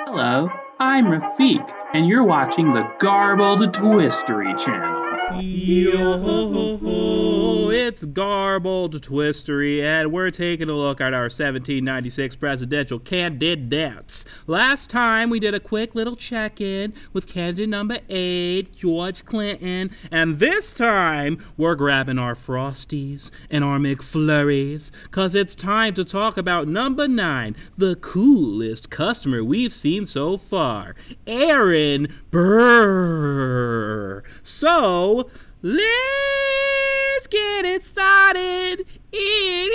Hello, I'm Rafiq, and you're watching the Garbled Twistery channel. Yo, it's Garbled Twistery, and we're taking a look at our 1796 presidential candidates. Last time we did a quick little check-in with candidate number 8, George Clinton, and this time we're grabbing our Frosties and our McFlurries, cause it's time to talk about number 9, the coolest customer we've seen so far, Aaron Burr. So, let's get it started in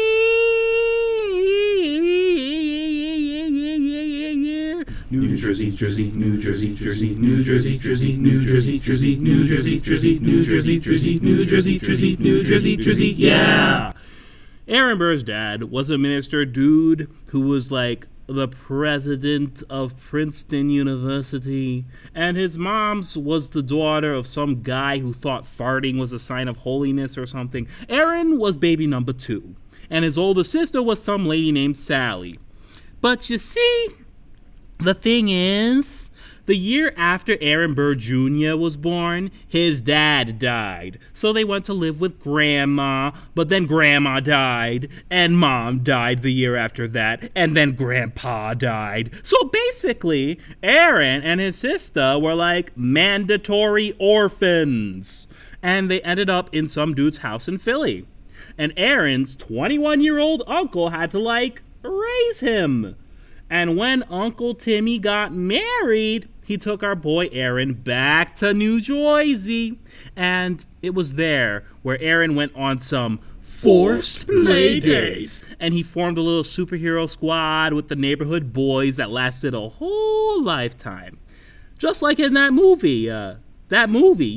here. New Jersey, Jersey, New Jersey, Jersey, New Jersey, Jersey, New Jersey, Jersey, New Jersey, Jersey, New Jersey, Jersey, New Jersey, Jersey, New Jersey, Jersey, yeah! Aaron Burr's dad was a minister dude who was like the president of Princeton University, and his mom's was the daughter of some guy who thought farting was a sign of holiness or something. Aaron was baby number 2, and his older sister was some lady named Sally. But you see, the thing is, the year after Aaron Burr Jr. was born, his dad died. So they went to live with Grandma, but then Grandma died, and Mom died the year after that, and then Grandpa died. So basically, Aaron and his sister were like mandatory orphans. And they ended up in some dude's house in Philly. And Aaron's 21-year-old uncle had to, raise him. And when Uncle Timmy got married, he took our boy Aaron back to New Jersey. And it was there where Aaron went on some forced play days. And he formed a little superhero squad with the neighborhood boys that lasted a whole lifetime. Just like in that movie. That movie.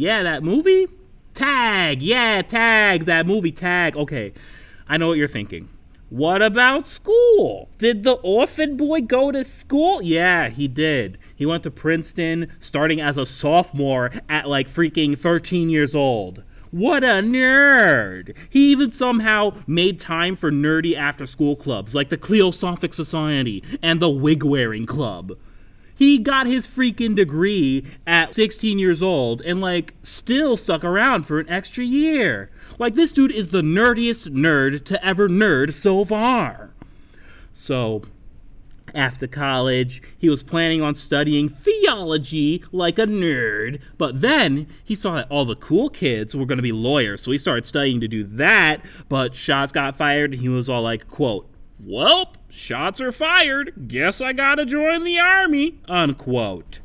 Tag. Yeah, Tag. That movie, Tag. Okay, I know what you're thinking. What about school? Did the orphan boy go to school? Yeah, he did. He went to Princeton starting as a sophomore at freaking 13 years old. What a nerd. He even somehow made time for nerdy after-school clubs like the Cleosophic Society and the Wig-Wearing Club. He got his freaking degree at 16 years old and, still stuck around for an extra year. This dude is the nerdiest nerd to ever nerd so far. So, after college, he was planning on studying theology like a nerd, but then he saw that all the cool kids were going to be lawyers, so he started studying to do that, but shots got fired, and he was all quote, "Well, shots are fired. Guess I gotta join the army," unquote.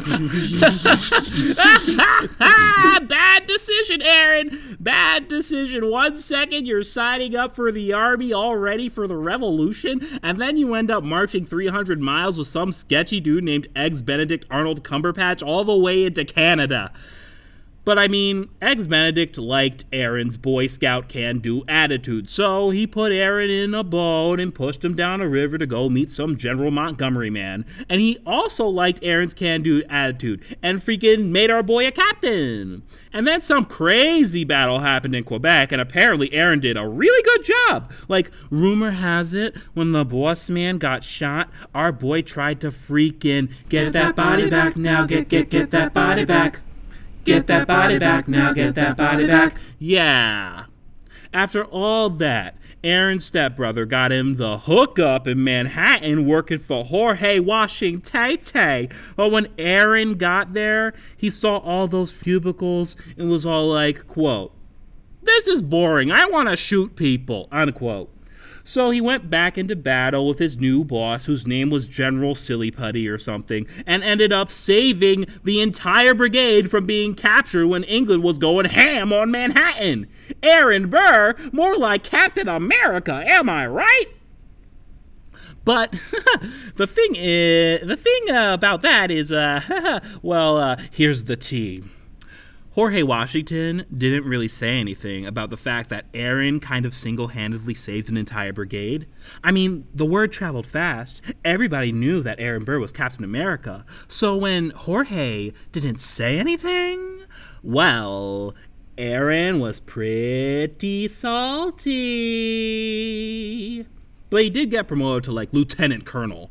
Bad decision, Aaron. Bad decision. 1 second you're signing up for the army all ready for the revolution, and then you end up marching 300 miles with some sketchy dude named Eggs Benedict Arnold Cumberpatch all the way into Canada. But Eggs Benedict liked Aaron's Boy Scout can-do attitude, so he put Aaron in a boat and pushed him down a river to go meet some General Montgomery man. And he also liked Aaron's can-do attitude and freaking made our boy a captain. And then some crazy battle happened in Quebec, and apparently Aaron did a really good job. Rumor has it, when the boss man got shot, our boy tried to freaking get that body back now, get that body back. Get that body back now, get that body back. Yeah. After all that, Aaron's stepbrother got him the hookup in Manhattan working for Jorge Washington. But when Aaron got there, he saw all those cubicles and was all quote, "This is boring. I want to shoot people," unquote. So he went back into battle with his new boss, whose name was General Sillyputty or something, and ended up saving the entire brigade from being captured when England was going ham on Manhattan. Aaron Burr, more like Captain America, am I right? But the thing about that is, here's the tea. Jorge Washington didn't really say anything about the fact that Aaron kind of single-handedly saved an entire brigade. The word traveled fast. Everybody knew that Aaron Burr was Captain America. So when Jorge didn't say anything, well, Aaron was pretty salty. But he did get promoted to, lieutenant colonel.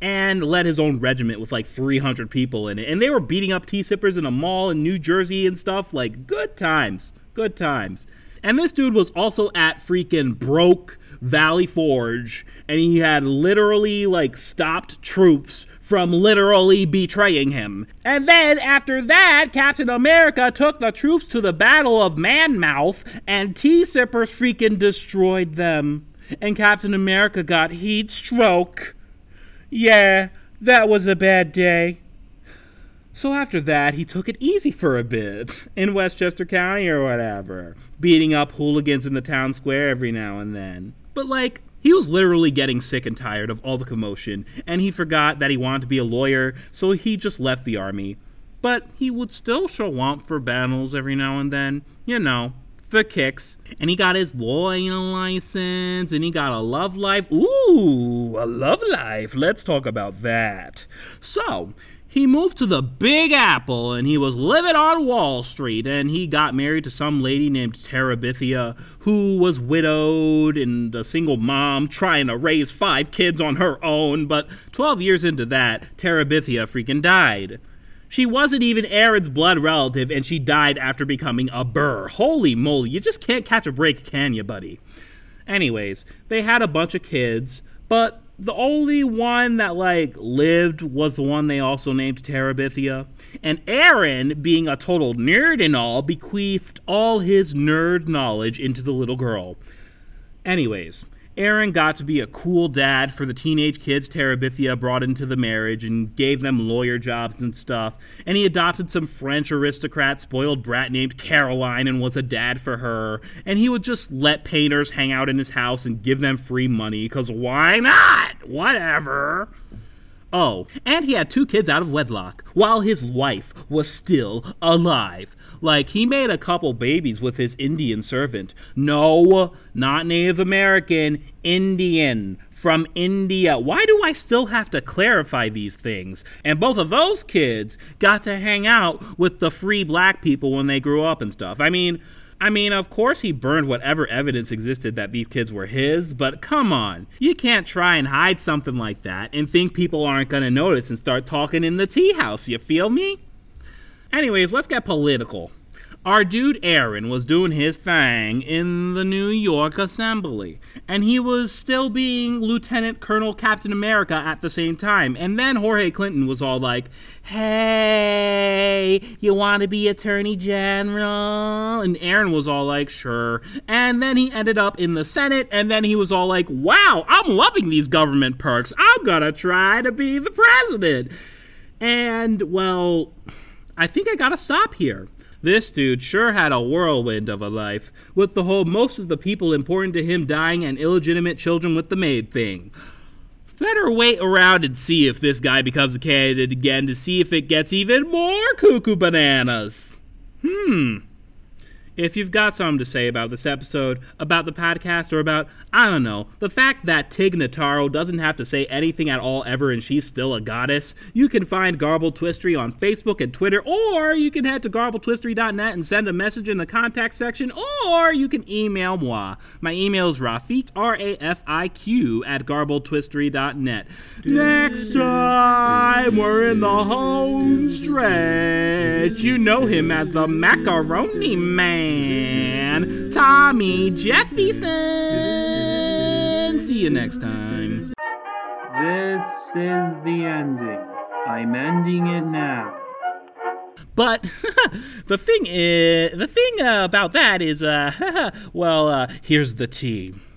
and led his own regiment with like 300 people in it. And they were beating up tea-sippers in a mall in New Jersey and stuff. Like, good times. Good times. And this dude was also at freaking broke Valley Forge, and he had literally, like, stopped troops from literally betraying him. And then, after that, Captain America took the troops to the Battle of Manmouth, and tea-sippers freaking destroyed them. And Captain America got heat stroke. Yeah, that was a bad day. So after that, he took it easy for a bit in Westchester County or whatever, beating up hooligans in the town square every now and then. But like, he was literally getting sick and tired of all the commotion, and he forgot that he wanted to be a lawyer, so he just left the army. But he would still show up for battles every now and then, you know, for kicks. And he got his lawyer license, and he got a love life. Ooh, a love life. Let's talk about that. So he moved to the Big Apple, and he was living on Wall Street, and he got married to some lady named Terabithia, who was widowed and a single mom trying to raise 5 kids on her own, but 12 years into that, Terabithia freaking died. She wasn't even Aaron's blood relative, and she died after becoming a burr. Holy moly, you just can't catch a break, can you, buddy? Anyways, they had a bunch of kids, but the only one that, like, lived was the one they also named Terabithia. And Aaron, being a total nerd and all, bequeathed all his nerd knowledge into the little girl. Anyways, Aaron got to be a cool dad for the teenage kids Terabithia brought into the marriage and gave them lawyer jobs and stuff. And he adopted some French aristocrat spoiled brat named Caroline and was a dad for her. And he would just let painters hang out in his house and give them free money, because why not? Whatever. Oh, and he had 2 kids out of wedlock while his wife was still alive. Like, he made a couple babies with his Indian servant. No, not Native American, Indian, from India. Why do I still have to clarify these things? And both of those kids got to hang out with the free black people when they grew up and stuff. I mean, of course he burned whatever evidence existed that these kids were his, but come on. You can't try and hide something like that and think people aren't going to notice and start talking in the tea house, you feel me? Anyways, let's get political. Our dude Aaron was doing his thing in the New York Assembly, and he was still being Lieutenant Colonel Captain America at the same time. And then Jorge Clinton was all like, hey, you want to be Attorney General? And Aaron was all like, sure. And then he ended up in the Senate, and then he was all like, wow, I'm loving these government perks. I'm gonna try to be the president. And, well, I think I gotta stop here. This dude sure had a whirlwind of a life, with the whole most of the people important to him dying and illegitimate children with the maid thing. Better wait around and see if this guy becomes a candidate again to see if it gets even more cuckoo bananas. If you've got something to say about this episode, about the podcast, or about, I don't know, the fact that Tig Notaro doesn't have to say anything at all ever and she's still a goddess, you can find Garbled Twistery on Facebook and Twitter, or you can head to garbledtwistery.net and send a message in the contact section, or you can email moi. My email is Rafiq, R-A-F-I-Q, at garbledtwistery.net. Next time, we're in the home stretch. You know him as the Macaroni Man. Tommy Jefferson. See you next time. This is the ending. I'm ending it now. But the thing about that is, well, here's the tea.